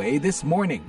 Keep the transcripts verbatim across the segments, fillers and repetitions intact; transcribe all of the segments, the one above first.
A This Morning.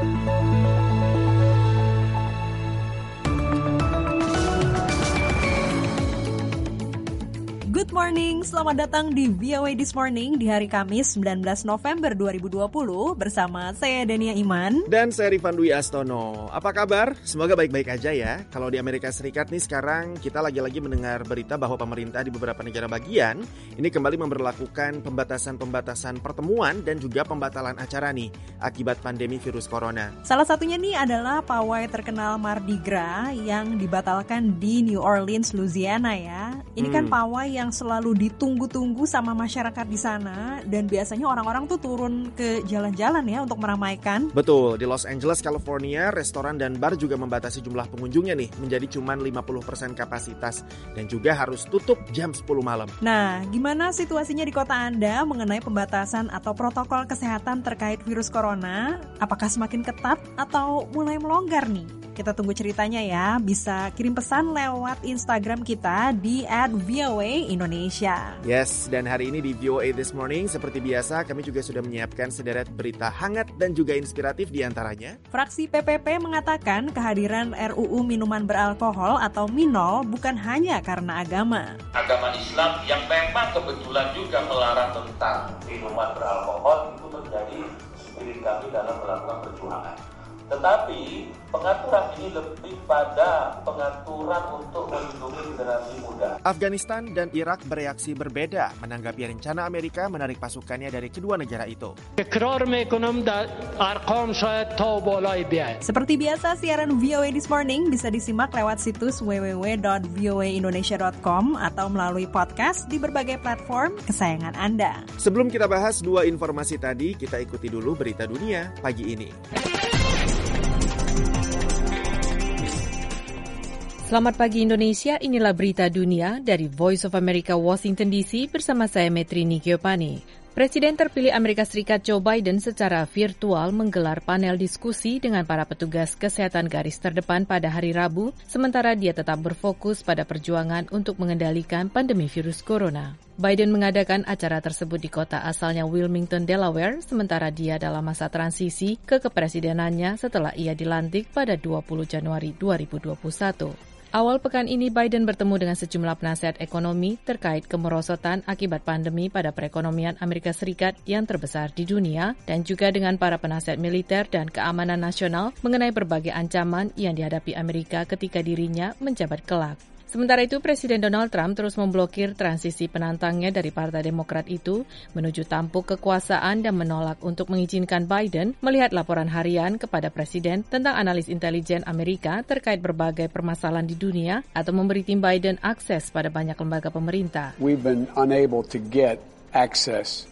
Good morning, selamat datang di V O A This Morning di hari Kamis sembilan belas November dua ribu dua puluh bersama saya Dania Iman. Dan saya Rifan Dwi Astono. Apa kabar? Semoga baik-baik aja ya. Kalau di Amerika Serikat nih sekarang kita lagi-lagi mendengar berita bahwa pemerintah di beberapa negara bagian ini kembali memberlakukan pembatasan-pembatasan pertemuan dan juga pembatalan acara nih akibat pandemi virus corona. Salah satunya nih adalah pawai terkenal Mardi Gras yang dibatalkan di New Orleans, Louisiana ya. Ini kan Hmm. pawai yang selalu ditunggu-tunggu sama masyarakat di sana dan biasanya orang-orang tuh turun ke jalan-jalan ya untuk meramaikan. Betul, di Los Angeles, California, restoran dan bar juga membatasi jumlah pengunjungnya nih menjadi cuma lima puluh persen kapasitas dan juga harus tutup jam sepuluh malam. Nah, gimana situasinya di kota Anda mengenai pembatasan atau protokol kesehatan terkait virus corona? Apakah semakin ketat atau mulai melonggar nih? Kita tunggu ceritanya ya, bisa kirim pesan lewat Instagram kita di at V O A Indonesia. Yes, dan hari ini di V O A This Morning seperti biasa kami juga sudah menyiapkan sederet berita hangat dan juga inspiratif di antaranya. Fraksi P P P mengatakan kehadiran R U U minuman beralkohol atau minol bukan hanya karena agama. Agama Islam yang memang kebetulan juga melarang tentang minuman beralkohol itu menjadi spirit kami dalam melakukan perjuangan. Tetapi pengaturan ini lebih pada pengaturan untuk melindungi generasi muda. Afghanistan dan Irak bereaksi berbeda menanggapi rencana Amerika menarik pasukannya dari kedua negara itu. Seperti biasa, siaran V O A This Morning bisa disimak lewat situs w w w dot v o a indonesia dot com atau melalui podcast di berbagai platform kesayangan Anda. Sebelum kita bahas dua informasi tadi, kita ikuti dulu berita dunia pagi ini. Selamat pagi Indonesia, inilah berita dunia dari Voice of America Washington D C bersama saya Metrini Giopani. Presiden terpilih Amerika Serikat Joe Biden secara virtual menggelar panel diskusi dengan para petugas kesehatan garis terdepan pada hari Rabu, sementara dia tetap berfokus pada perjuangan untuk mengendalikan pandemi virus corona. Biden mengadakan acara tersebut di kota asalnya Wilmington, Delaware, sementara dia dalam masa transisi ke kepresidenannya setelah ia dilantik pada dua puluh Januari dua ribu dua puluh satu. Awal pekan ini Biden bertemu dengan sejumlah penasihat ekonomi terkait kemerosotan akibat pandemi pada perekonomian Amerika Serikat yang terbesar di dunia dan juga dengan para penasihat militer dan keamanan nasional mengenai berbagai ancaman yang dihadapi Amerika ketika dirinya menjabat kelak. Sementara itu, Presiden Donald Trump terus memblokir transisi penantangnya dari Partai Demokrat itu menuju tampuk kekuasaan dan menolak untuk mengizinkan Biden melihat laporan harian kepada Presiden tentang analis intelijen Amerika terkait berbagai permasalahan di dunia atau memberi tim Biden akses pada banyak lembaga pemerintah. We've been unable to get access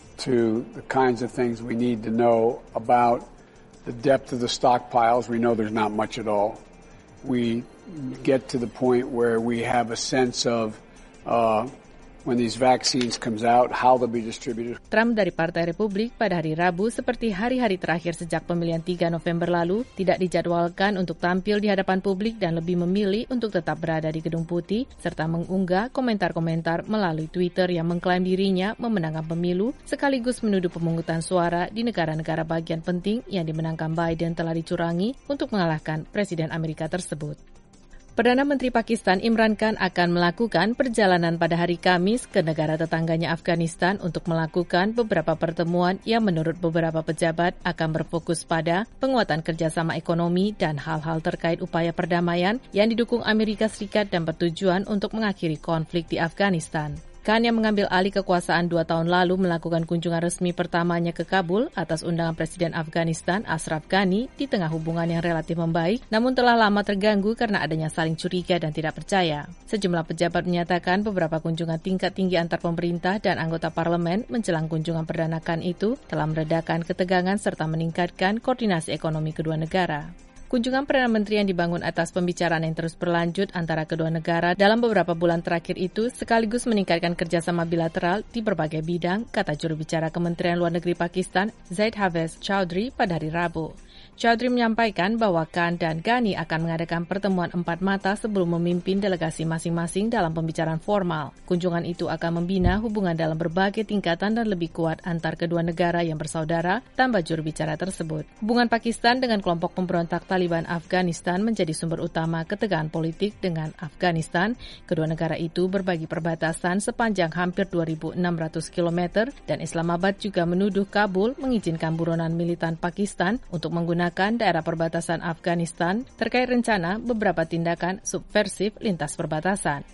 to the kinds of things we need to know about the depth of the stockpiles. We know there's not much at all. We get to the point where we have a sense of uh, when these vaccines comes out, how they'll be distributed. Trump dari Partai Republik pada hari Rabu seperti hari-hari terakhir sejak pemilihan tiga November lalu tidak dijadwalkan untuk tampil di hadapan publik dan lebih memilih untuk tetap berada di Gedung Putih serta mengunggah komentar-komentar melalui Twitter yang mengklaim dirinya memenangkan pemilu sekaligus menuduh pemungutan suara di negara-negara bagian penting yang dimenangkan Biden telah dicurangi untuk mengalahkan Presiden Amerika tersebut. Perdana Menteri Pakistan Imran Khan akan melakukan perjalanan pada hari Kamis ke negara tetangganya Afghanistan untuk melakukan beberapa pertemuan yang menurut beberapa pejabat akan berfokus pada penguatan kerjasama ekonomi dan hal-hal terkait upaya perdamaian yang didukung Amerika Serikat dan bertujuan untuk mengakhiri konflik di Afghanistan. Khan yang mengambil alih kekuasaan dua tahun lalu melakukan kunjungan resmi pertamanya ke Kabul atas undangan Presiden Afghanistan Ashraf Ghani di tengah hubungan yang relatif membaik, namun telah lama terganggu karena adanya saling curiga dan tidak percaya. Sejumlah pejabat menyatakan beberapa kunjungan tingkat tinggi antar pemerintah dan anggota parlemen menjelang kunjungan perdana Khan itu telah meredakan ketegangan serta meningkatkan koordinasi ekonomi kedua negara. Kunjungan Perdana Menteri yang dibangun atas pembicaraan yang terus berlanjut antara kedua negara dalam beberapa bulan terakhir itu sekaligus meningkatkan kerjasama bilateral di berbagai bidang, kata juru bicara Kementerian Luar Negeri Pakistan, Zaid Hafez Chowdhury pada hari Rabu. Chaudhry menyampaikan bahwa Khan dan Ghani akan mengadakan pertemuan empat mata sebelum memimpin delegasi masing-masing dalam pembicaraan formal. Kunjungan itu akan membina hubungan dalam berbagai tingkatan dan lebih kuat antar kedua negara yang bersaudara, tambah juru bicara tersebut. Hubungan Pakistan dengan kelompok pemberontak Taliban Afghanistan menjadi sumber utama ketegangan politik dengan Afghanistan. Kedua negara itu berbagi perbatasan sepanjang hampir dua ribu enam ratus kilometer dan Islamabad juga menuduh Kabul mengizinkan buronan militan Pakistan untuk menggunakan daerah perbatasan Afghanistan terkait rencana beberapa tindakan subversif lintas perbatasan.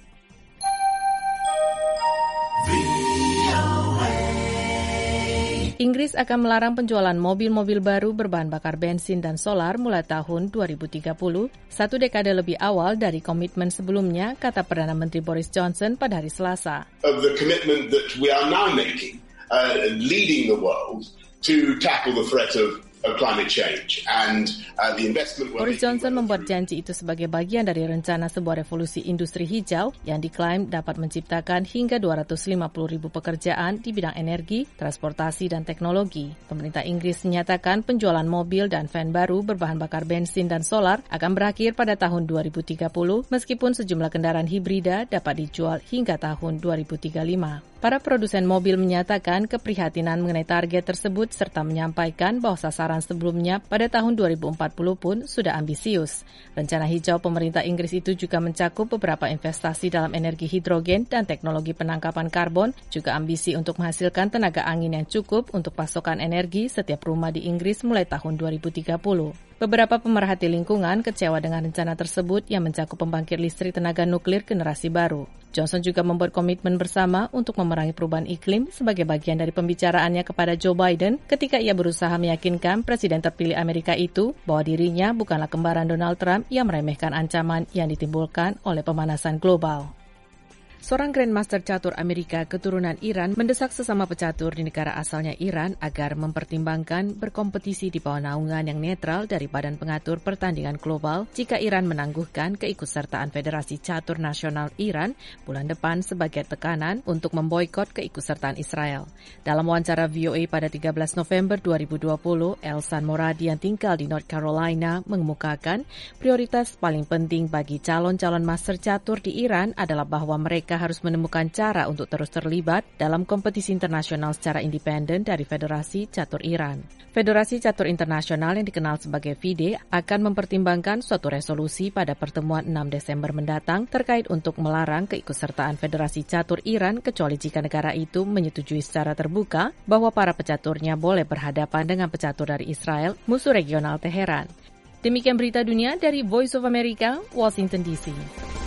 Inggris akan melarang penjualan mobil-mobil baru berbahan bakar bensin dan solar mulai tahun dua ribu tiga puluh, satu dekade lebih awal dari komitmen sebelumnya, kata Perdana Menteri Boris Johnson pada hari Selasa. Of the commitment that we are now making, uh, leading the world to tackle the threat of of climate change and uh, the investment. Boris Johnson membuat janji itu sebagai bagian dari rencana sebuah revolusi industri hijau yang diklaim dapat menciptakan hingga dua ratus lima puluh ribu pekerjaan di bidang energi, transportasi, dan teknologi. Pemerintah Inggris menyatakan penjualan mobil dan van baru berbahan bakar bensin dan solar akan berakhir pada tahun dua ribu tiga puluh, meskipun sejumlah kendaraan hibrida dapat dijual hingga tahun dua ribu tiga puluh lima. Para produsen mobil menyatakan keprihatinan mengenai target tersebut serta menyampaikan bahwa sasaran sebelumnya pada tahun dua ribu empat puluh pun sudah ambisius. Rencana hijau pemerintah Inggris itu juga mencakup beberapa investasi dalam energi hidrogen dan teknologi penangkapan karbon, juga ambisi untuk menghasilkan tenaga angin yang cukup untuk pasokan energi setiap rumah di Inggris mulai tahun dua ribu tiga puluh. Beberapa pemerhati lingkungan kecewa dengan rencana tersebut yang mencakup pembangkit listrik tenaga nuklir generasi baru. Johnson juga membuat komitmen bersama untuk memerangi perubahan iklim sebagai bagian dari pembicaraannya kepada Joe Biden ketika ia berusaha meyakinkan Presiden terpilih Amerika itu bahwa dirinya bukanlah kembaran Donald Trump yang meremehkan ancaman yang ditimbulkan oleh pemanasan global. Seorang Grandmaster catur Amerika keturunan Iran mendesak sesama pecatur di negara asalnya Iran agar mempertimbangkan berkompetisi di bawah naungan yang netral dari Badan Pengatur Pertandingan Global jika Iran menangguhkan keikutsertaan Federasi Catur Nasional Iran bulan depan sebagai tekanan untuk memboikot keikutsertaan Israel. Dalam wawancara V O A pada tiga belas November dua ribu dua puluh, Elsan Moradi yang tinggal di North Carolina mengemukakan prioritas paling penting bagi calon-calon master catur di Iran adalah bahwa mereka harus menemukan cara untuk terus terlibat dalam kompetisi internasional secara independen dari Federasi Catur Iran. Federasi Catur Internasional yang dikenal sebagai F I D E akan mempertimbangkan suatu resolusi pada pertemuan enam Desember mendatang terkait untuk melarang keikutsertaan Federasi Catur Iran kecuali jika negara itu menyetujui secara terbuka bahwa para pecaturnya boleh berhadapan dengan pecatur dari Israel, musuh regional Teheran. Demikian berita dunia dari Voice of America, Washington D C.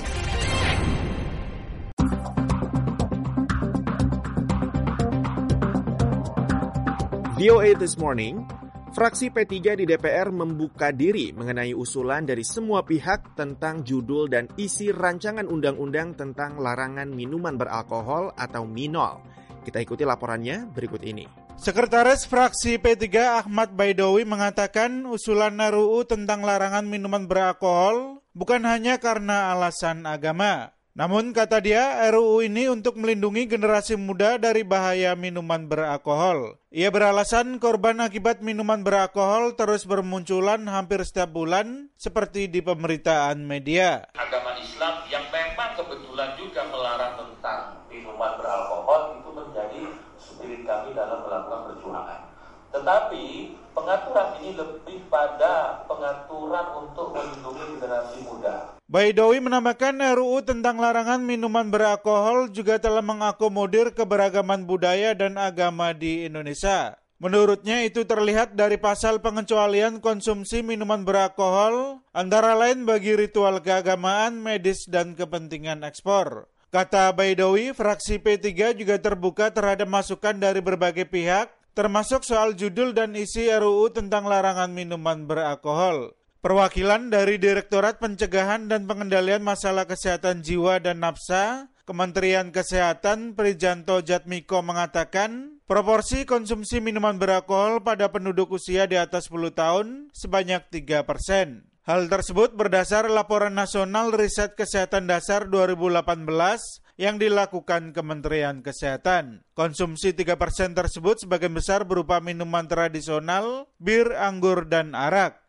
V O A This Morning, fraksi P tiga di D P R membuka diri mengenai usulan dari semua pihak tentang judul dan isi rancangan undang-undang tentang larangan minuman beralkohol atau minol. Kita ikuti laporannya berikut ini. Sekretaris fraksi P tiga Ahmad Baidowi mengatakan usulan R U U tentang larangan minuman beralkohol bukan hanya karena alasan agama. Namun kata dia, R U U ini untuk melindungi generasi muda dari bahaya minuman beralkohol. Ia beralasan korban akibat minuman beralkohol terus bermunculan hampir setiap bulan seperti di pemberitaan media. Agama Islam yang memang kebetulan juga melarang tentang minuman beralkohol itu menjadi spirit kami dalam melakukan perjuangan. Tetapi pengaturan ini lebih pada pengaturan untuk melindungi generasi muda. Baidowi menambahkan R U U tentang larangan minuman beralkohol juga telah mengakomodir keberagaman budaya dan agama di Indonesia. Menurutnya itu terlihat dari pasal pengecualian konsumsi minuman beralkohol, antara lain bagi ritual keagamaan, medis, dan kepentingan ekspor. Kata Baidowi, fraksi P tiga juga terbuka terhadap masukan dari berbagai pihak, termasuk soal judul dan isi R U U tentang larangan minuman beralkohol. Perwakilan dari Direktorat Pencegahan dan Pengendalian Masalah Kesehatan Jiwa dan Nafsa, Kementerian Kesehatan Prijanto Jatmiko mengatakan, proporsi konsumsi minuman beralkohol pada penduduk usia di atas sepuluh tahun sebanyak tiga persen. Hal tersebut berdasar laporan nasional riset kesehatan dasar dua ribu delapan belas yang dilakukan Kementerian Kesehatan. Konsumsi tiga persen tersebut sebagian besar berupa minuman tradisional, bir, anggur, dan arak.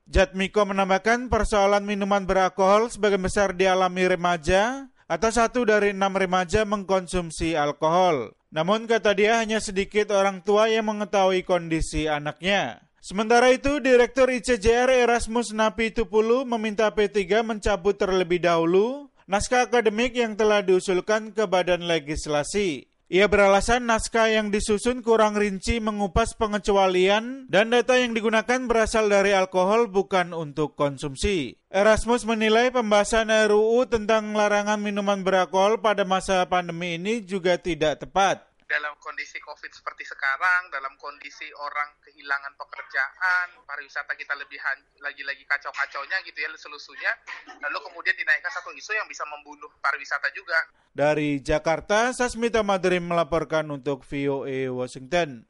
Jatmiko menambahkan persoalan minuman beralkohol sebagian besar dialami remaja atau satu dari enam remaja mengkonsumsi alkohol. Namun kata dia hanya sedikit orang tua yang mengetahui kondisi anaknya. Sementara itu, Direktur I C J R Erasmus Napi Tupulu meminta P tiga mencabut terlebih dahulu naskah akademik yang telah diusulkan ke Badan Legislasi. Ia beralasan naskah yang disusun kurang rinci mengupas pengecualian dan data yang digunakan berasal dari alkohol bukan untuk konsumsi. Erasmus menilai pembahasan R U U tentang larangan minuman beralkohol pada masa pandemi ini juga tidak tepat. Dalam kondisi COVID seperti sekarang, dalam kondisi orang kehilangan pekerjaan, pariwisata kita lebih lagi-lagi kacau-kacaunya gitu ya selusunya, lalu kemudian dinaikkan satu isu yang bisa membunuh pariwisata juga. Dari Jakarta, Sasmita Madrim melaporkan untuk V O A Washington.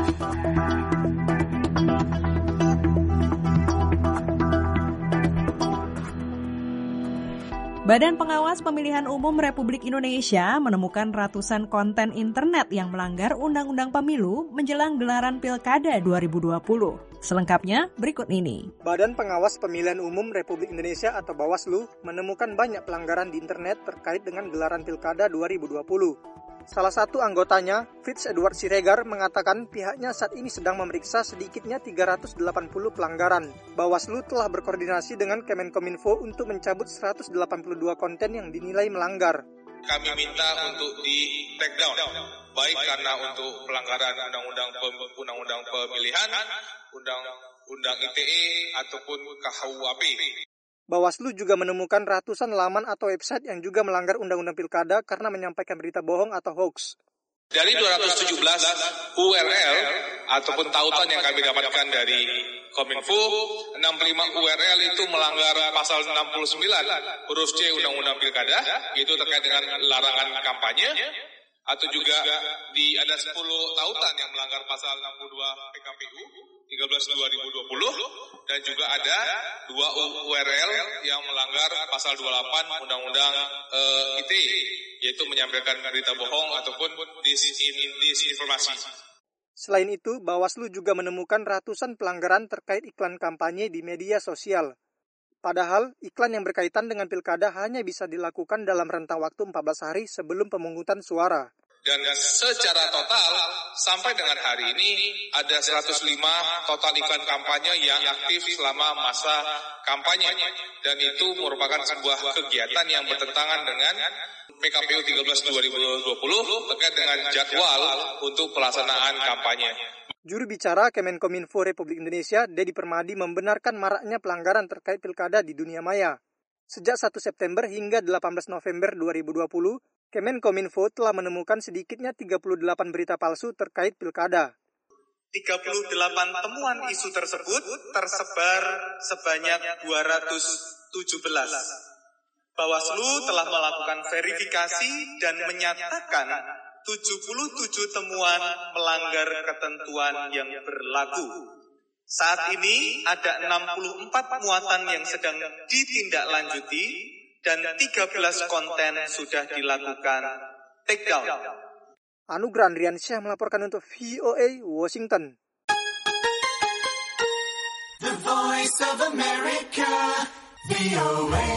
Badan Pengawas Pemilihan Umum Republik Indonesia menemukan ratusan konten internet yang melanggar Undang-Undang Pemilu menjelang gelaran Pilkada dua ribu dua puluh. Selengkapnya berikut ini. Badan Pengawas Pemilihan Umum Republik Indonesia atau Bawaslu menemukan banyak pelanggaran di internet terkait dengan gelaran Pilkada dua ribu dua puluh. Salah satu anggotanya, Fitz Edward Siregar, mengatakan pihaknya saat ini sedang memeriksa sedikitnya tiga ratus delapan puluh pelanggaran. Bawaslu telah berkoordinasi dengan Kemenkominfo untuk mencabut seratus delapan puluh dua konten yang dinilai melanggar. Kami minta untuk di take down, baik karena untuk pelanggaran undang-undang undang-undang pemilihan, undang-undang I T E ataupun K H U A P. Bawaslu juga menemukan ratusan laman atau website yang juga melanggar Undang-Undang Pilkada karena menyampaikan berita bohong atau hoax. Dari dua ratus tujuh belas U R L ataupun tautan yang kami dapatkan dari Kominfo, enam puluh lima U R L itu melanggar pasal enam puluh sembilan huruf C Undang-Undang Pilkada, yaitu terkait dengan larangan kampanye, atau juga di ada sepuluh tautan yang melanggar pasal enam puluh dua P K P U tiga belas dua ribu dua puluh, dan juga ada dua U R L yang melanggar pasal dua puluh delapan Undang-Undang uh, I T E, yaitu menyampaikan berita bohong ataupun disinformasi. Selain itu, Bawaslu juga menemukan ratusan pelanggaran terkait iklan kampanye di media sosial. Padahal, iklan yang berkaitan dengan pilkada hanya bisa dilakukan dalam rentang waktu empat belas hari sebelum pemungutan suara. Dan secara total, sampai dengan hari ini, ada seratus lima total iklan kampanye yang aktif selama masa kampanye. Dan itu merupakan sebuah kegiatan yang bertentangan dengan P K P U tiga belas dua ribu dua puluh terkait dengan jadwal untuk pelaksanaan kampanye. Juru bicara Kemenkominfo Republik Indonesia, Dedi Permadi, membenarkan maraknya pelanggaran terkait pilkada di dunia maya. Sejak satu September hingga delapan belas November dua ribu dua puluh, Kemenkominfo telah menemukan sedikitnya tiga puluh delapan berita palsu terkait pilkada. tiga puluh delapan temuan isu tersebut tersebar sebanyak dua ratus tujuh belas. Bawaslu telah melakukan verifikasi dan menyatakan tujuh puluh tujuh temuan melanggar ketentuan yang berlaku. Saat ini ada enam puluh empat muatan yang sedang ditindaklanjuti dan tiga belas konten sudah dilakukan take down. Anugrah Andriansyah melaporkan untuk V O A Washington. The Voice of America, V O A.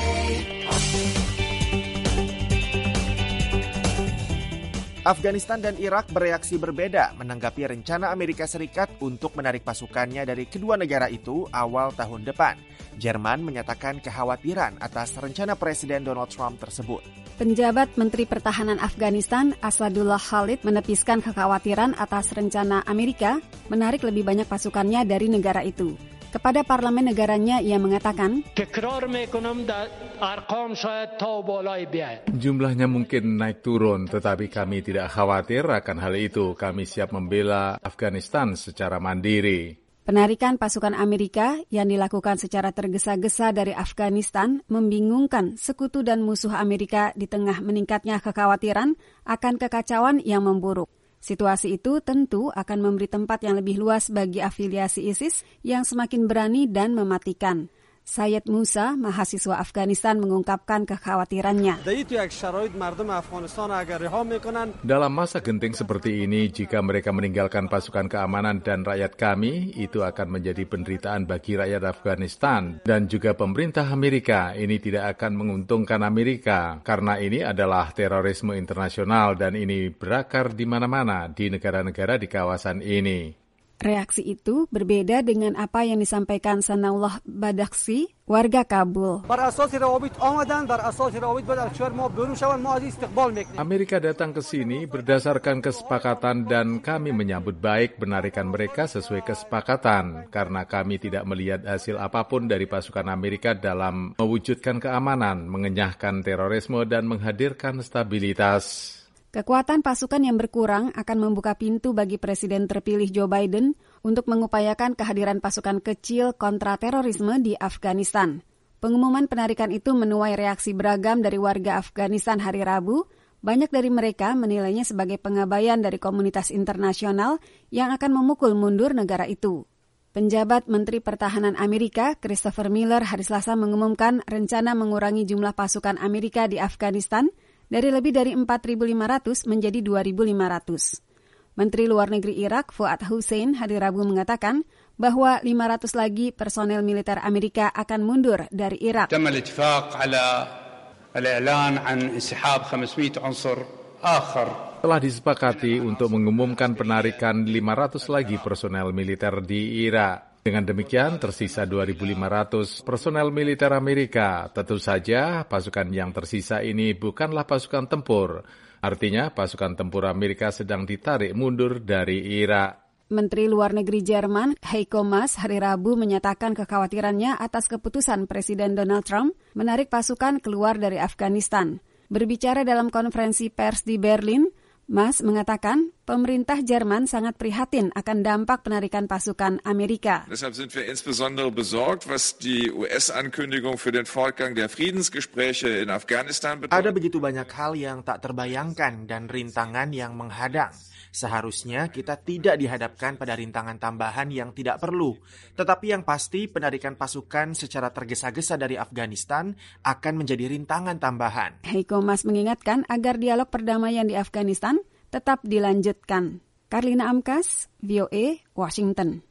Afghanistan dan Irak bereaksi berbeda menanggapi rencana Amerika Serikat untuk menarik pasukannya dari kedua negara itu awal tahun depan. Jerman menyatakan kekhawatiran atas rencana Presiden Donald Trump tersebut. Penjabat Menteri Pertahanan Afghanistan, Asadullah Khalid, menepiskan kekhawatiran atas rencana Amerika menarik lebih banyak pasukannya dari negara itu. Kepada parlemen negaranya, ia mengatakan, jumlahnya mungkin naik turun, tetapi kami tidak khawatir akan hal itu. Kami siap membela Afghanistan secara mandiri. Penarikan pasukan Amerika yang dilakukan secara tergesa-gesa dari Afghanistan membingungkan sekutu dan musuh Amerika di tengah meningkatnya kekhawatiran akan kekacauan yang memburuk. Situasi itu tentu akan memberi tempat yang lebih luas bagi afiliasi ISIS yang semakin berani dan mematikan. Syed Musa, mahasiswa Afghanistan, mengungkapkan kekhawatirannya. Dalam masa genting seperti ini, jika mereka meninggalkan pasukan keamanan dan rakyat kami, itu akan menjadi penderitaan bagi rakyat Afghanistan dan juga pemerintah Amerika. Ini tidak akan menguntungkan Amerika, karena ini adalah terorisme internasional dan ini berakar di mana-mana di negara-negara di kawasan ini. Reaksi itu berbeda dengan apa yang disampaikan Sanaullah Badakhshi, warga Kabul. Amerika datang ke sini berdasarkan kesepakatan dan kami menyambut baik penarikan mereka sesuai kesepakatan karena kami tidak melihat hasil apapun dari pasukan Amerika dalam mewujudkan keamanan, mengenyahkan terorisme dan menghadirkan stabilitas. Kekuatan pasukan yang berkurang akan membuka pintu bagi Presiden terpilih Joe Biden untuk mengupayakan kehadiran pasukan kecil kontra terorisme di Afghanistan. Pengumuman penarikan itu menuai reaksi beragam dari warga Afghanistan hari Rabu. Banyak dari mereka menilainya sebagai pengabaian dari komunitas internasional yang akan memukul mundur negara itu. Penjabat Menteri Pertahanan Amerika, Christopher Miller, hari Selasa mengumumkan rencana mengurangi jumlah pasukan Amerika di Afghanistan dari lebih dari empat ribu lima ratus menjadi dua ribu lima ratus. Menteri Luar Negeri Irak, Fuad Hussein, hari Rabu mengatakan bahwa lima ratus lagi personel militer Amerika akan mundur dari Irak. تم الاتفاق على الإعلان عن انسحاب خمسمائة عنصر آخر. Telah disepakati untuk mengumumkan penarikan lima ratus lagi personel militer di Irak. Dengan demikian, tersisa dua ribu lima ratus personel militer Amerika. Tentu saja, pasukan yang tersisa ini bukanlah pasukan tempur. Artinya, pasukan tempur Amerika sedang ditarik mundur dari Irak. Menteri Luar Negeri Jerman, Heiko Maas, hari Rabu menyatakan kekhawatirannya atas keputusan Presiden Donald Trump menarik pasukan keluar dari Afghanistan. Berbicara dalam konferensi pers di Berlin, Maas mengatakan pemerintah Jerman sangat prihatin akan dampak penarikan pasukan Amerika. Deshalb sind wir insbesondere besorgt, was die U S-Ankündigung für den Fortgang der Friedensgespräche in Afghanistan betrifft. Ada begitu banyak hal yang tak terbayangkan dan rintangan yang menghadang. Seharusnya kita tidak dihadapkan pada rintangan tambahan yang tidak perlu. Tetapi yang pasti penarikan pasukan secara tergesa-gesa dari Afghanistan akan menjadi rintangan tambahan. Heiko Maas mengingatkan agar dialog perdamaian di Afghanistan tetap dilanjutkan. Karlina Amkas, V O A, Washington.